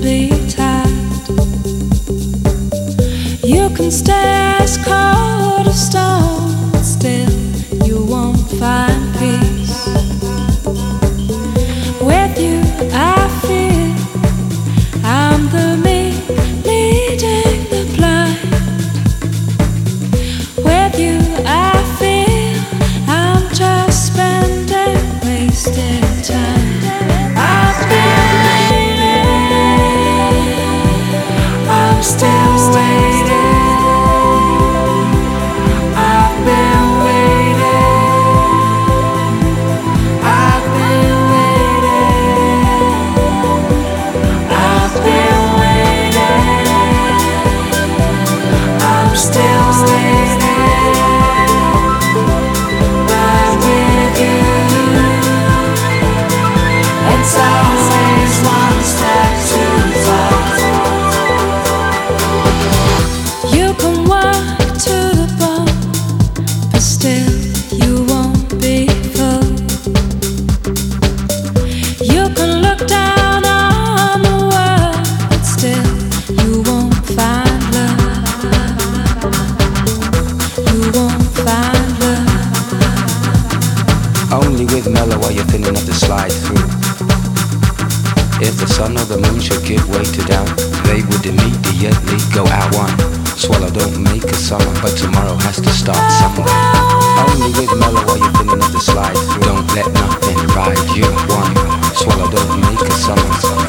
be tied. You can stay as cold as stone, still you won't find peace. With you I feel I'm the me leading the blind. With you I feel I'm just spending wasted time. I've been waiting, I'm still waiting. I've been waiting, I've been waiting, I've been waiting, I'm still waiting, but with you it's always one step too far. You can walk to the bone, but still you won't be full. You can look down on the world, but still you won't find love. You won't find love. Only with mellow are you thin enough to slide through. If the sun or the moon should give way to doubt, they would immediately go out one. Swallow don't make a summer, but tomorrow has to start somewhere. Only with mellow are you thin enough to slide through. Don't let nothing ride you one. Swallow don't make a summer,